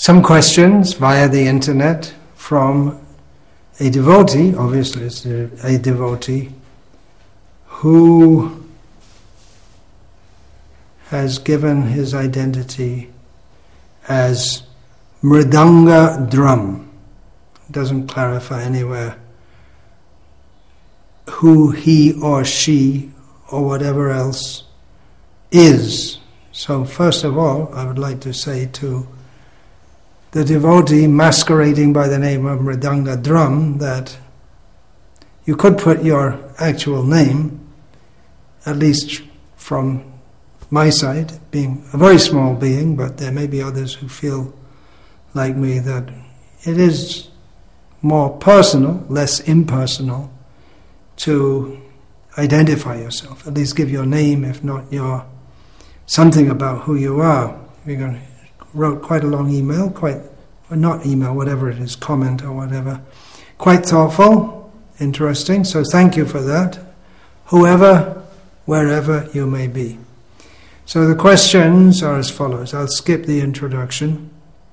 some questions via the internet from a devotee, obviously it's a devotee, who has given his identity as Mridanga drum. Doesn't clarify anywhere who he or she or whatever else is. So first of all, I would like to say to the devotee masquerading by the name of Mridanga drum that you could put your actual name, at least from my side, being a very small being, but there may be others who feel like me that it is more personal, less impersonal, to identify yourself. At least give your name, if not your something about who you are. We wrote quite a long email, whatever it is, comment or whatever. Quite thoughtful, interesting, so thank you for that. Whoever, wherever you may be. So the questions are as follows. I'll skip the introduction.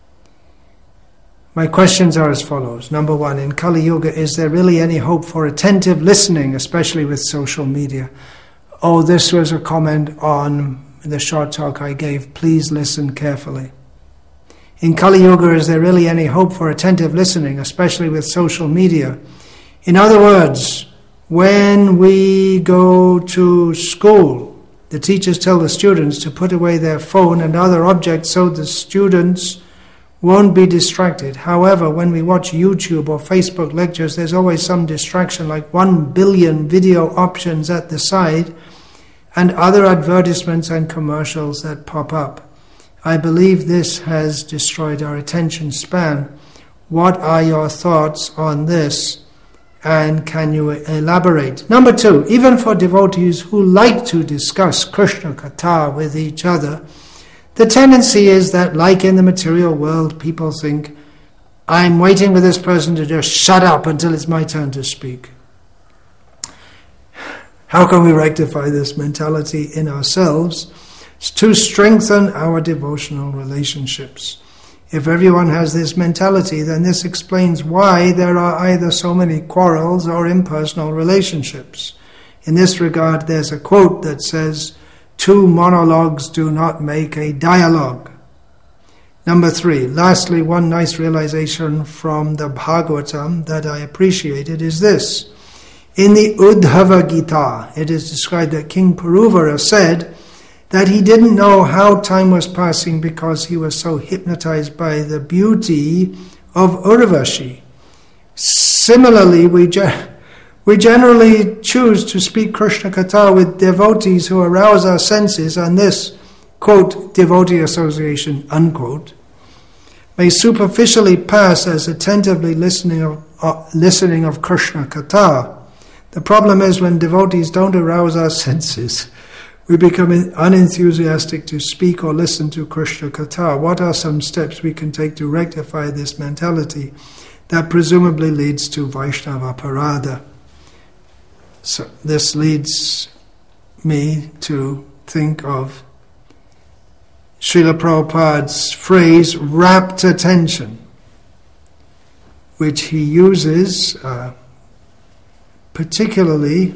My questions are as follows. Number one, in Kali Yuga, is there really any hope for attentive listening, especially with social media? Oh, this was a comment on the short talk I gave. Please listen carefully. In Kali Yuga, is there really any hope for attentive listening, especially with social media? In other words, when we go to school, the teachers tell the students to put away their phone and other objects so the students won't be distracted. However, when we watch YouTube or Facebook lectures, there's always some distraction, like 1 billion video options at the side and other advertisements and commercials that pop up. I believe this has destroyed our attention span. What are your thoughts on this? And can you elaborate? Number two, even for devotees who like to discuss Krishna Katha with each other, the tendency is that, like in the material world, people think, I'm waiting for this person to just shut up until it's my turn to speak. How can we rectify this mentality in ourselves to strengthen our devotional relationships? If everyone has this mentality, then this explains why there are either so many quarrels or impersonal relationships. In this regard, there's a quote that says, 2 monologues do not make a dialogue. Number 3, lastly, one nice realization from the Bhagavatam that I appreciated is this. In the Uddhava Gita, it is described that King Puruvara said that he didn't know how time was passing because he was so hypnotized by the beauty of Urvashi. Similarly, we generally choose to speak Krishna Katha with devotees who arouse our senses, and this, quote, devotee association, unquote, may superficially pass as attentively listening of Krishna Katha. The problem is when devotees don't arouse our senses, we become unenthusiastic to speak or listen to Krishna Katha. What are some steps we can take to rectify this mentality that presumably leads to Vaishnava Parada? So this leads me to think of Srila Prabhupada's phrase, rapt attention, which he uses particularly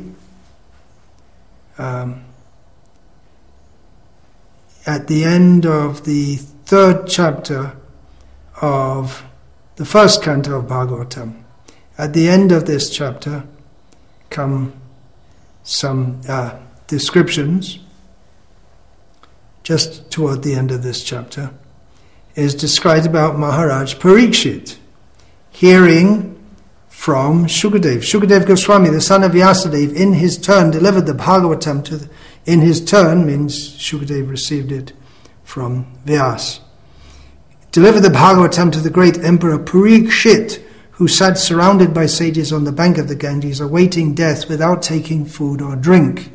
at the end of the 3rd chapter of the 1st canto of Bhagavatam. At the end of this chapter come some descriptions. Just toward the end of this chapter is described about Maharaj Parikshit hearing from Shukadev. Shukadev Goswami, the son of Vyasadeva, in his turn delivered the Bhagavatam in his turn means Shukadev received it from Vyas. Delivered the Bhagavatam to the great emperor Parikshit, who sat surrounded by sages on the bank of the Ganges, awaiting death without taking food or drink.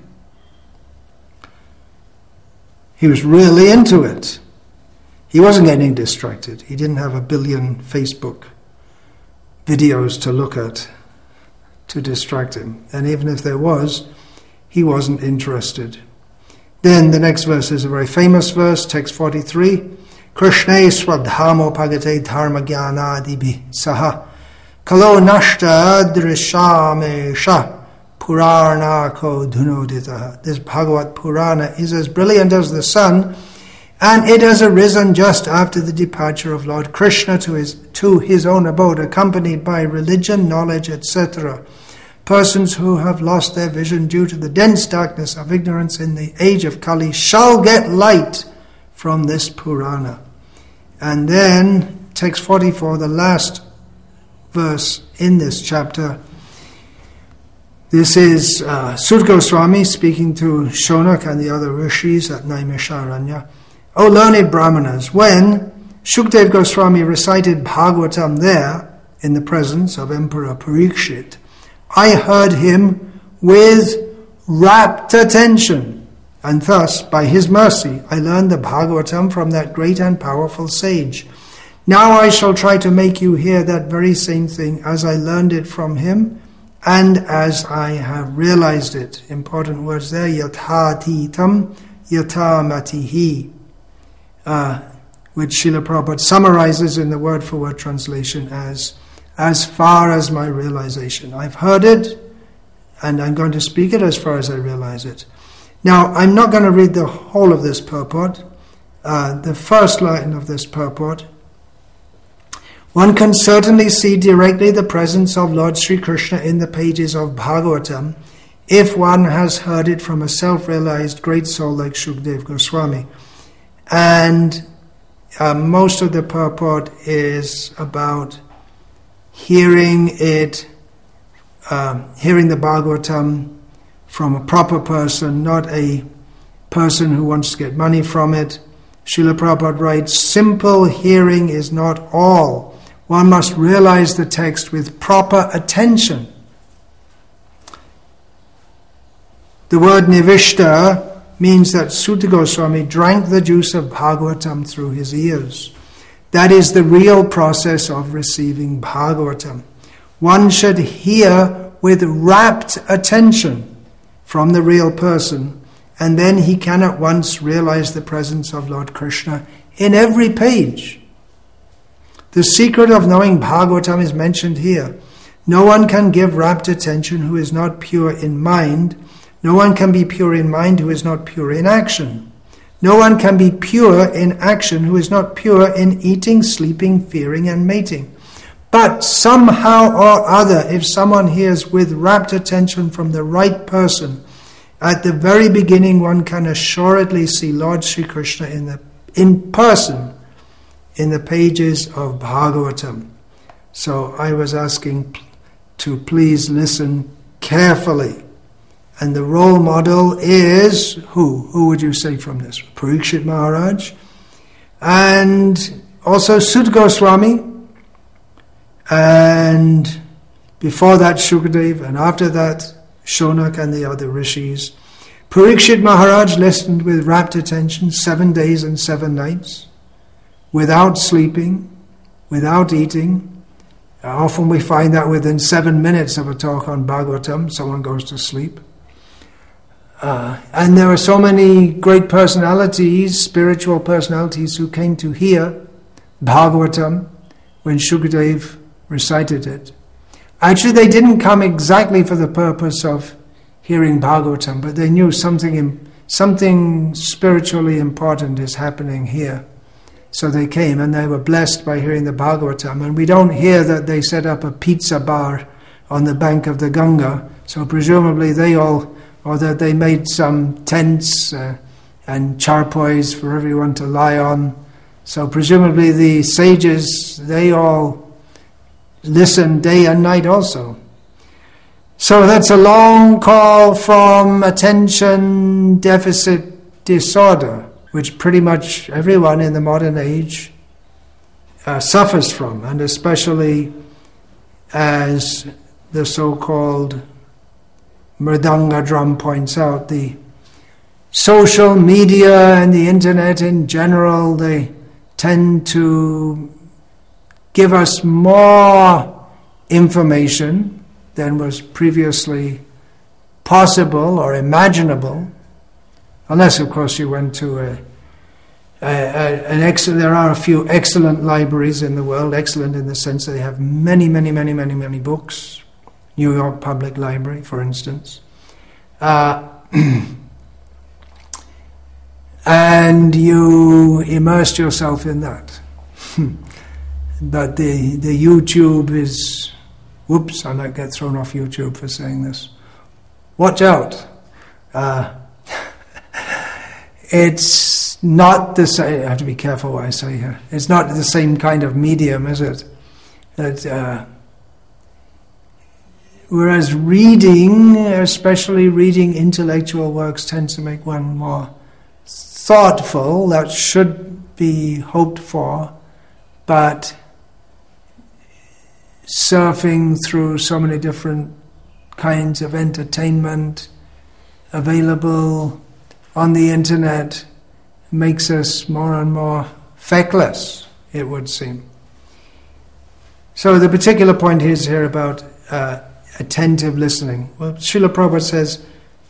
He was really into it. He wasn't getting distracted. He didn't have 1 billion Facebook videos to look at to distract him. And even if there was, he wasn't interested. Then the next verse is a very famous verse, text 43. Krishne swadhamo pagate dharma jnana adibhi saha kalo nashta drishamesha Puranako dhunoditaha. This Bhagavat Purana is as brilliant as the sun, and it has arisen just after the departure of Lord Krishna to his own abode, accompanied by religion, knowledge, etc. Persons who have lost their vision due to the dense darkness of ignorance in the age of Kali shall get light from this Purana. And then, text 44, the last verse in this chapter. This is Sut Goswami speaking to Shonak and the other rishis at Naimisharanya. O learned Brahmanas, when Shukdev Goswami recited Bhagavatam there, in the presence of Emperor Parikshit, I heard him with rapt attention, and thus, by his mercy, I learned the Bhagavatam from that great and powerful sage. Now I shall try to make you hear that very same thing as I learned it from him, and as I have realized it. Important words there, yathatitam yatamatihi, which Srila Prabhupada summarizes in the word-for-word translation as far as my realization. I've heard it, and I'm going to speak it as far as I realize it. Now, I'm not going to read the whole of this purport. The first line of this purport, one can certainly see directly the presence of Lord Sri Krishna in the pages of Bhagavatam if one has heard it from a self-realized great soul like Shukdev Goswami. And most of the purport is about hearing the Bhagavatam from a proper person, not a person who wants to get money from it. Srila Prabhupada writes, simple hearing is not all. One must realize the text with proper attention. The word nivishta means that Suta Goswami drank the juice of Bhagavatam through his ears. That is the real process of receiving Bhagavatam. One should hear with rapt attention from the real person, and then he can at once realize the presence of Lord Krishna in every page. The secret of knowing Bhagavatam is mentioned here. No one can give rapt attention who is not pure in mind. No one can be pure in mind who is not pure in action. No one can be pure in action who is not pure in eating, sleeping, fearing, and mating. But somehow or other, if someone hears with rapt attention from the right person, at the very beginning one can assuredly see Lord Sri Krishna in person in the pages of Bhagavatam. So I was asking to please listen carefully. And the role model is who? Who would you say from this? Parikshit Maharaj. And also Sut Goswami. And before that Shukadev. And after that Shonak and the other rishis. Parikshit Maharaj listened with rapt attention 7 days and 7 nights. Without sleeping, without eating. Often we find that within 7 minutes of a talk on Bhagavatam, someone goes to sleep. And there are so many great personalities, spiritual personalities, who came to hear Bhagavatam when Shukadev recited it. Actually, they didn't come exactly for the purpose of hearing Bhagavatam, but they knew something spiritually important is happening here. So they came and they were blessed by hearing the Bhagavatam. And we don't hear that they set up a pizza bar on the bank of the Ganga. So presumably or that they made some tents and charpoys for everyone to lie on. So presumably the sages, they all listen day and night also. So that's a long call from attention deficit disorder, which pretty much everyone in the modern age suffers from, and especially as the so-called Mridanga drum points out, the social media and the internet in general, they tend to give us more information than was previously possible or imaginable, unless of course you went to There are a few excellent libraries in the world, excellent in the sense that they have many books. New York Public Library, for instance. And you immerse yourself in that. But the YouTube is... Whoops, I might get thrown off YouTube for saying this. Watch out. It's not the same... I have to be careful what I say here. It's not the same kind of medium, is it? That... Whereas reading, especially reading intellectual works, tends to make one more thoughtful. That should be hoped for, but surfing through so many different kinds of entertainment available on the internet makes us more and more feckless, it would seem. So the particular point is here about attentive listening. Well, Srila Prabhupada says,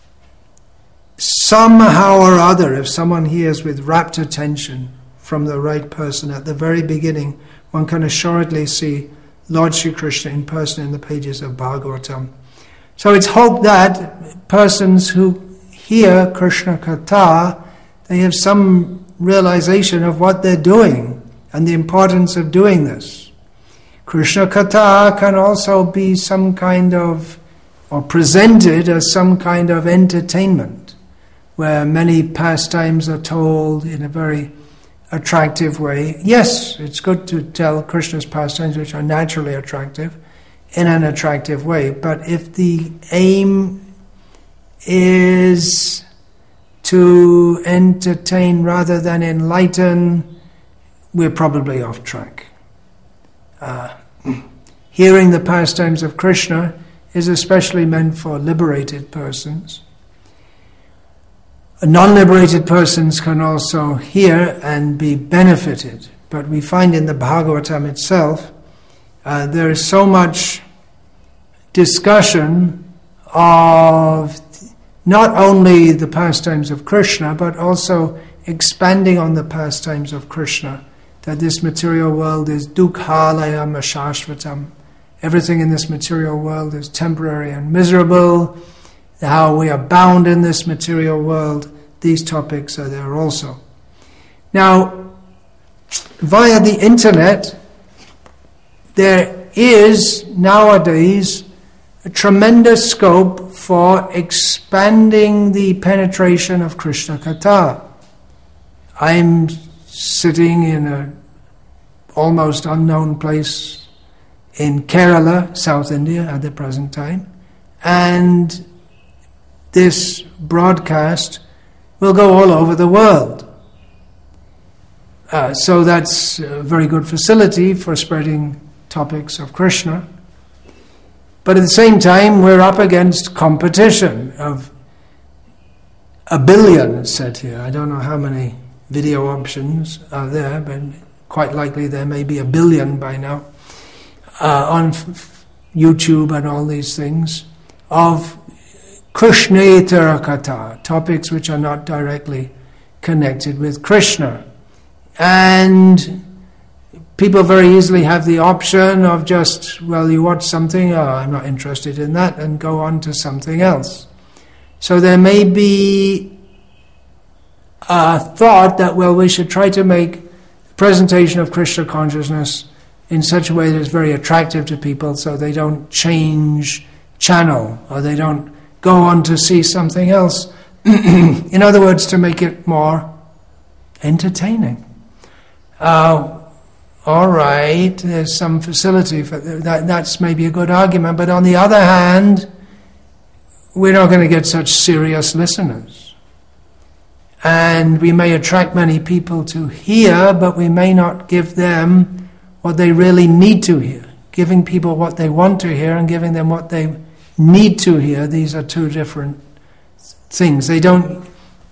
somehow or other, if someone hears with rapt attention from the right person at the very beginning, one can assuredly see Lord Sri Krishna in person in the pages of Bhagavatam. So it's hoped that persons who hear Krishna Katha, they have some realization of what they're doing and the importance of doing this. Krishna Katha can also be some kind of, or presented as some kind of entertainment, where many pastimes are told in a very attractive way. Yes, it's good to tell Krishna's pastimes which are naturally attractive in an attractive way, but if the aim is to entertain rather than enlighten, we're probably off track. Hearing the pastimes of Krishna is especially meant for liberated persons. Non-liberated persons can also hear and be benefited, but we find in the Bhagavatam itself there is so much discussion of not only the pastimes of Krishna, but also expanding on the pastimes of Krishna, that this material world is dukkhalayam ashashvatam. Everything in this material world is temporary and miserable. How we are bound in this material world, these topics are there also. Now, via the internet, there is nowadays a tremendous scope for expanding the penetration of Krishna Katha. I'm sitting in an almost unknown place in Kerala, South India at the present time, and this broadcast will go all over the world. So that's a very good facility for spreading topics of Krishna. But at the same time, we're up against competition of 1 billion, it's said here. I don't know how many video options are there, but quite likely there may be 1 billion by now on YouTube and all these things, of Krishnetara Katha, topics which are not directly connected with Krishna. And people very easily have the option of just, well, you watch something, oh, I'm not interested in that, and go on to something else. So there may be a thought that, well, we should try to make the presentation of Krishna consciousness in such a way that is very attractive to people, so they don't change channel, or they don't go on to see something else. In other words, to make it more entertaining. All right, there's some facility for that. That's maybe a good argument, but on the other hand, we're not going to get such serious listeners. And we may attract many people to hear, but we may not give them what they really need to hear. Giving people what they want to hear and giving them what they need to hear, these are two different things. They don't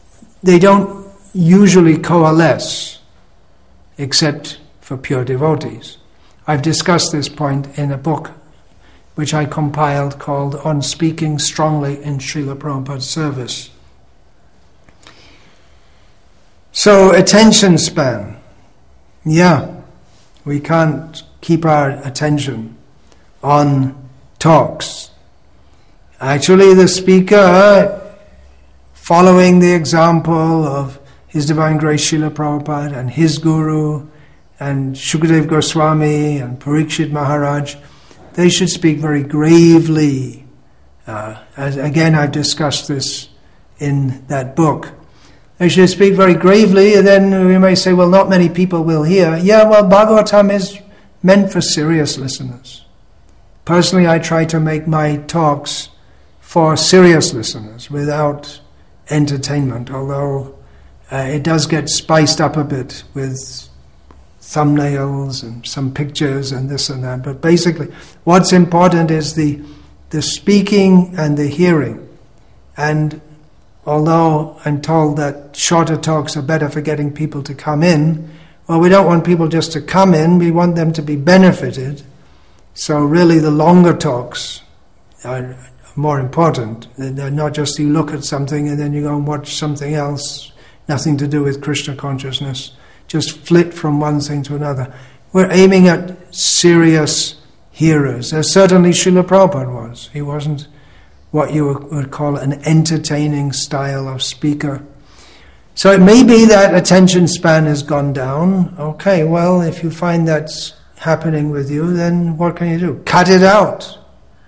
usually coalesce, except for pure devotees. I've discussed this point in a book which I compiled called On Speaking Strongly in Srila Prabhupada's Service. So, attention span. Yeah, we can't keep our attention on talks. Actually, the speaker, following the example of His Divine Grace Srila Prabhupada and his Guru and Shukadev Goswami and Parikshit Maharaj, they should speak very gravely. As again, I've discussed this in that book. They should speak very gravely, and then we may say, well, not many people will hear. Yeah, well, Bhagavatam is meant for serious listeners. Personally, I try to make my talks for serious listeners without entertainment, although it does get spiced up a bit with thumbnails and some pictures and this and that. But basically, what's important is the speaking and the hearing. And although I'm told that shorter talks are better for getting people to come in, well, we don't want people just to come in, we want them to be benefited. So really the longer talks are more important. They're not just you look at something and then you go and watch something else, nothing to do with Krishna consciousness, just flit from one thing to another. We're aiming at serious hearers, as certainly Srila Prabhupada was. He wasn't what you would call an entertaining style of speaker. So it may be that attention span has gone down. Okay, well, if you find that's happening with you, then what can you do? Cut it out.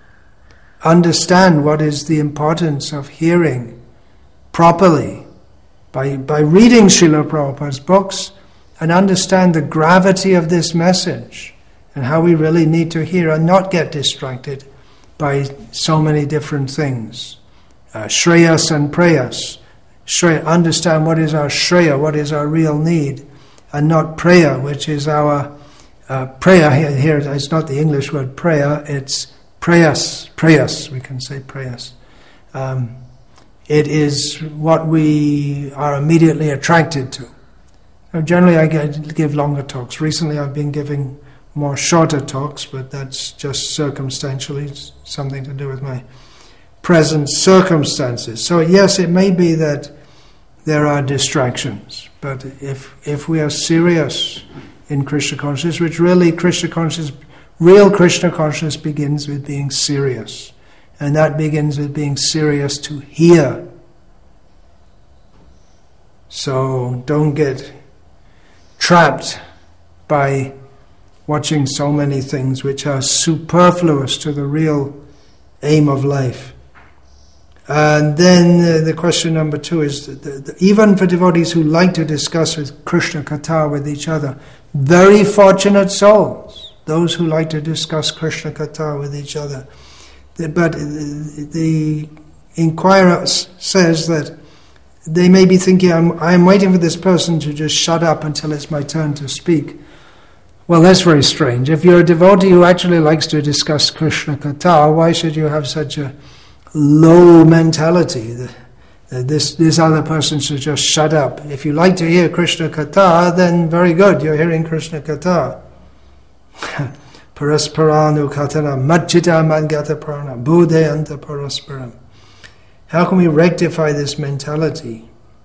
Understand what is the importance of hearing properly by reading Srila Prabhupada's books, and understand the gravity of this message and how we really need to hear and not get distracted by so many different things. Shreyas and prayas. Understand what is our shreya, what is our real need, and not prayer, which is our prayer. Here, it's not the English word prayer, it's prayas, we can say prayas. It is what we are immediately attracted to. Generally I give longer talks. Recently I've been giving more shorter talks, but that's just circumstantially. It's something to do with my present circumstances. So yes, it may be that there are distractions, but if we are serious in Krishna consciousness, which really real Krishna consciousness begins with being serious, and that begins with being serious to hear. So don't get trapped by watching so many things which are superfluous to the real aim of life. And then the question number 2 is, even for devotees who like to discuss with Krishna Katha with each other, very fortunate souls, those who like to discuss Krishna Katha with each other. But the inquirer says that they may be thinking, I'm waiting for this person to just shut up until it's my turn to speak. Well, that's very strange. If you're a devotee who actually likes to discuss Krishna Katha, why should you have such a low mentality that this other person should just shut up? If you like to hear Krishna Katha, then very good, you're hearing Krishna Katha. Parasparanu katana majjita mangata prana bodhe anta parasparam. How can we rectify this mentality?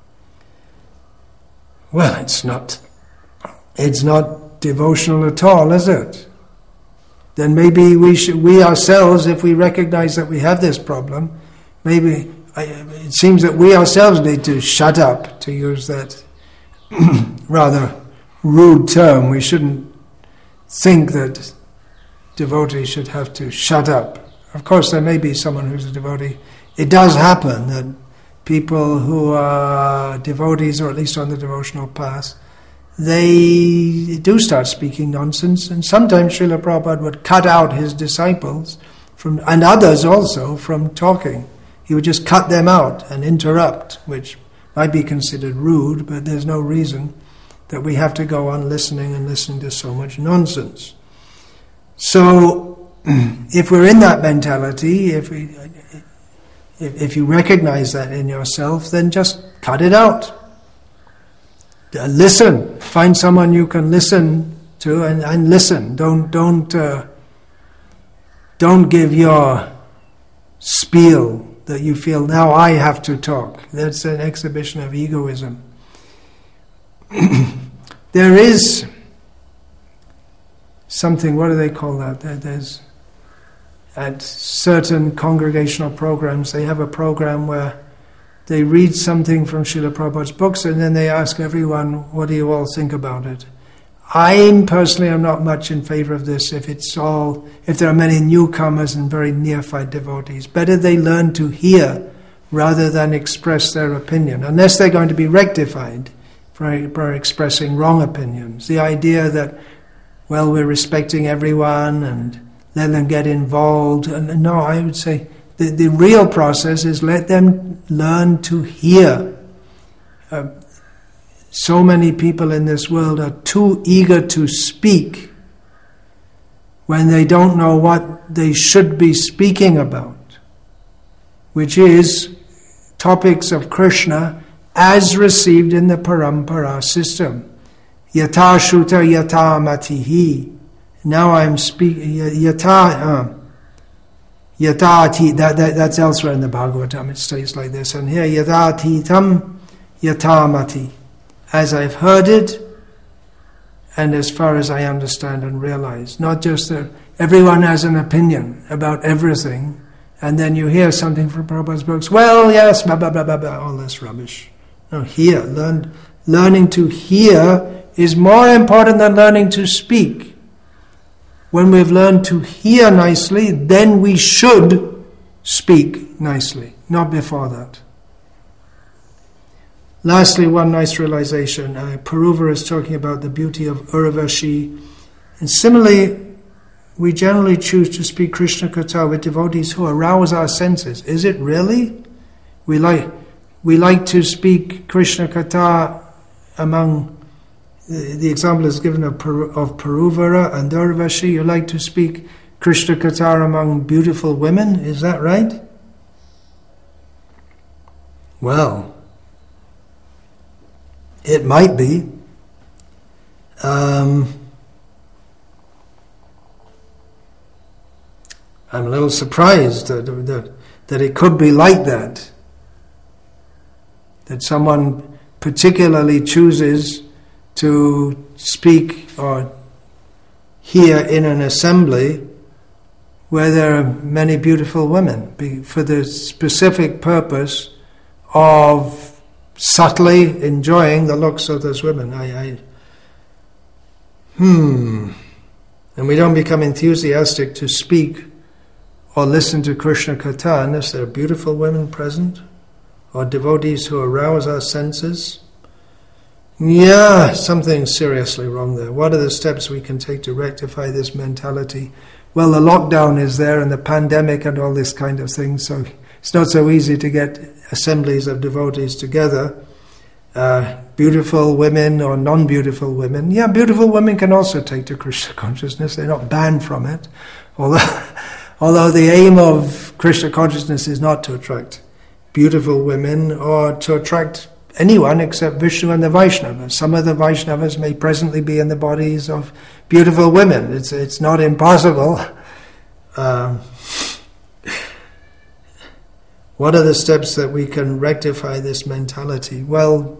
Well, it's not devotional at all, is it? Then maybe we ourselves, if we recognize that we have this problem, maybe it seems that we ourselves need to shut up, to use that rather rude term. We shouldn't think that devotees should have to shut up. Of course, there may be someone who's a devotee. It does happen that people who are devotees, or at least on the devotional path, they do start speaking nonsense, and sometimes Srila Prabhupada would cut out his disciples and others also from talking. He would just cut them out and interrupt, which might be considered rude, but there's no reason that we have to go on listening to so much nonsense. So, if we're in that mentality, if you recognize that in yourself, then just cut it out. Listen. Find someone you can listen to and listen. Don't give your spiel that you feel, now I have to talk. That's an exhibition of egoism. there is something, what do they call that? There's at certain congregational programs, they have a program where they read something from Srila Prabhupada's books and then they ask everyone, what do you all think about it? I personally am not much in favor of this if there are many newcomers and very neophyte devotees. Better they learn to hear rather than express their opinion, unless they're going to be rectified for expressing wrong opinions. The idea that, well, we're respecting everyone and let them get involved. And no, I would say the real process is let them learn to hear. So many people in this world are too eager to speak when they don't know what they should be speaking about, which is topics of Krishna as received in the Parampara system. Yata Shuta Yata Matihi. Now I'm speaking Yata Ati. That's elsewhere in the Bhagavatam. It states like this, and here Yata Atitam Yata Mati. As I've heard it, and as far as I understand and realize. Not just that everyone has an opinion about everything, and then you hear something from Prabhupada's books, well, yes, blah, blah, blah, blah, blah, all this rubbish. No, hear. Learning to hear is more important than learning to speak. When we've learned to hear nicely, then we should speak nicely, not before that. Lastly, one nice realization. Puruva is talking about the beauty of Urvashi. And similarly, we generally choose to speak Krishna Katha with devotees who arouse our senses. Is it really? We like to speak Krishna Katha among, the example is given of Puruvara and Urvashi. You like to speak Krishna Katha among beautiful women. Is that right? Well, it might be. I'm a little surprised that it could be like that. That someone particularly chooses to speak or hear in an assembly where there are many beautiful women for the specific purpose of subtly enjoying the looks of those women. And we don't become enthusiastic to speak or listen to Krishna Katha unless there are beautiful women present or devotees who arouse our senses. Yeah, something's seriously wrong there. What are the steps we can take to rectify this mentality? Well, the lockdown is there and the pandemic and all this kind of thing, so it's not so easy to get assemblies of devotees together. Beautiful women or non-beautiful women. Yeah, beautiful women can also take to Krishna consciousness. They're not banned from it. Although the aim of Krishna consciousness is not to attract beautiful women or to attract anyone except Vishnu and the Vaishnavas. Some of the Vaishnavas may presently be in the bodies of beautiful women. It's not impossible. What are the steps that we can rectify this mentality? Well,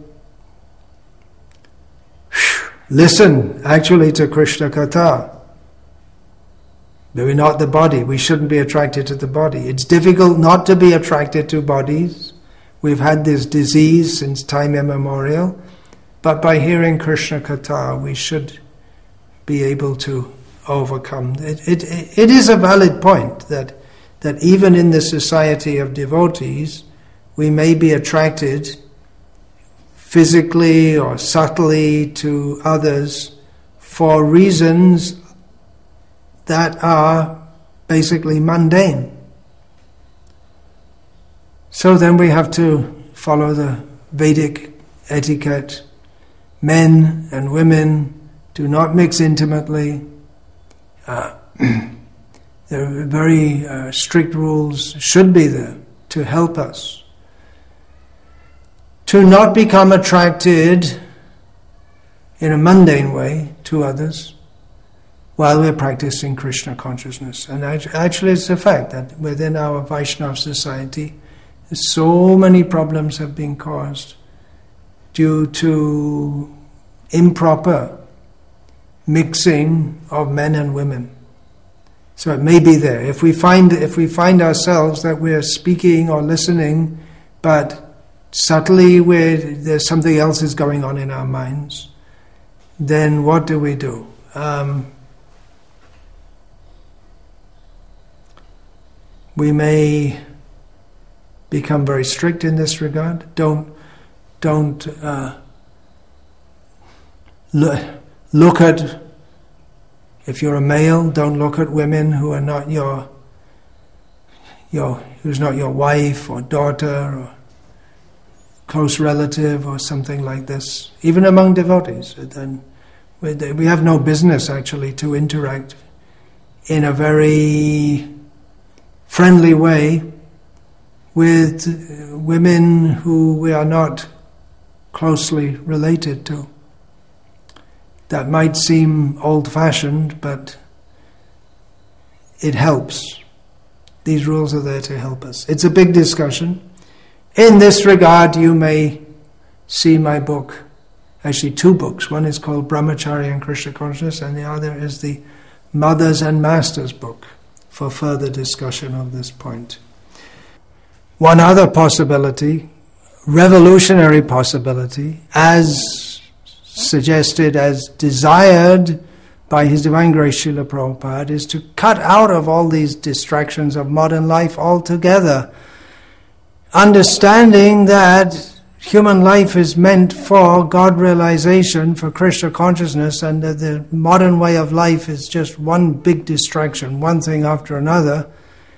listen actually to Krishna Katha. We're not the body. We shouldn't be attracted to the body. It's difficult not to be attracted to bodies. We've had this disease since time immemorial. But by hearing Krishna Katha, we should be able to overcome. It is a valid point that even in the society of devotees, we may be attracted physically or subtly to others for reasons that are basically mundane. So then we have to follow the Vedic etiquette. Men and women do not mix intimately. There are very strict rules, should be there, to help us to not become attracted in a mundane way to others while we're practicing Krishna consciousness. And actually it's a fact that within our Vaishnava society, so many problems have been caused due to improper mixing of men and women. So it may be there. If we find ourselves that we're speaking or listening, but subtly there's something else is going on in our minds, then what do we do? We may become very strict in this regard. Don't look at, if you're a male, don't look at women who are not who's not your wife or daughter or close relative or something like this. Even among devotees, then we have no business actually to interact in a very friendly way with women who we are not closely related to. That might seem old-fashioned, but it helps. These rules are there to help us. It's a big discussion. In this regard, you may see my book, actually 2 books. One is called Brahmacharya and Krishna Consciousness, and the other is the Mothers and Masters book, for further discussion of this point. One other possibility, revolutionary possibility, as suggested, as desired by His Divine Grace Srila Prabhupada, is to cut out of all these distractions of modern life altogether, understanding that human life is meant for God realization, for Krishna consciousness, and that the modern way of life is just one big distraction, one thing after another.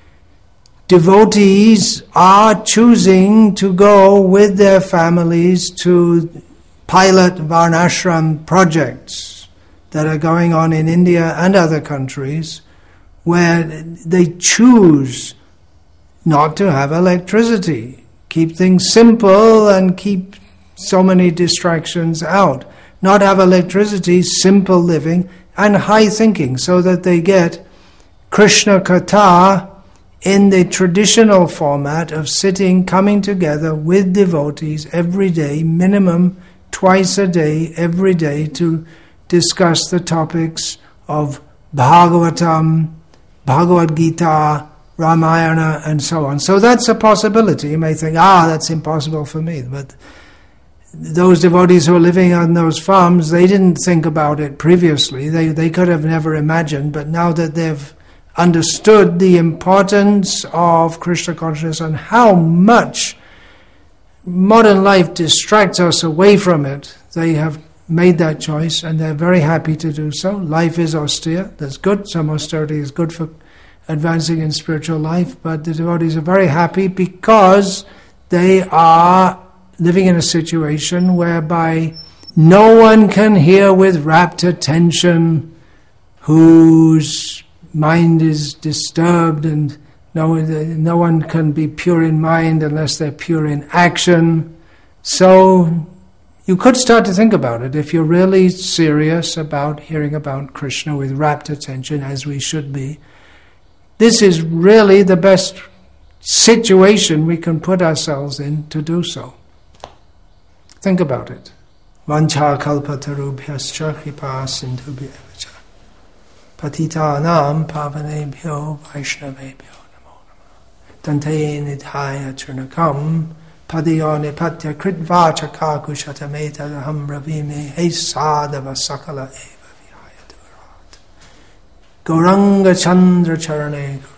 Devotees are choosing to go with their families to pilot Varnashram projects that are going on in India and other countries, where they choose not to have electricity, keep things simple and keep so many distractions out, not have electricity, simple living and high thinking, so that they get Krishna Katha in the traditional format of sitting, coming together with devotees every day, minimum twice a day, every day, to discuss the topics of Bhagavatam, Bhagavad Gita, Ramayana, and so on. So that's a possibility. You may think, that's impossible for me. But those devotees who are living on those farms, they didn't think about it previously. They could have never imagined, but now that they've understood the importance of Krishna consciousness and how much modern life distracts us away from it, they have made that choice, and they're very happy to do so. Life is austere. That's good. Some austerity is good for advancing in spiritual life, but the devotees are very happy because they are living in a situation whereby no one can hear with rapt attention, whose mind is disturbed, and no one can be pure in mind unless they're pure in action. So you could start to think about it. If you're really serious about hearing about Krishna with rapt attention, as we should be, this is really the best situation we can put ourselves in to do so. Think about it. Vancha kalpatarubhyascha kripa sindhubhya cha patitanam pavanebhyo vaishnavebhyo namo namah dante nidhaya churnakam padayo nipatya kritva chakakushatameta ravime he sadava sakala eva vihaya durat Gauranga Chandra Charane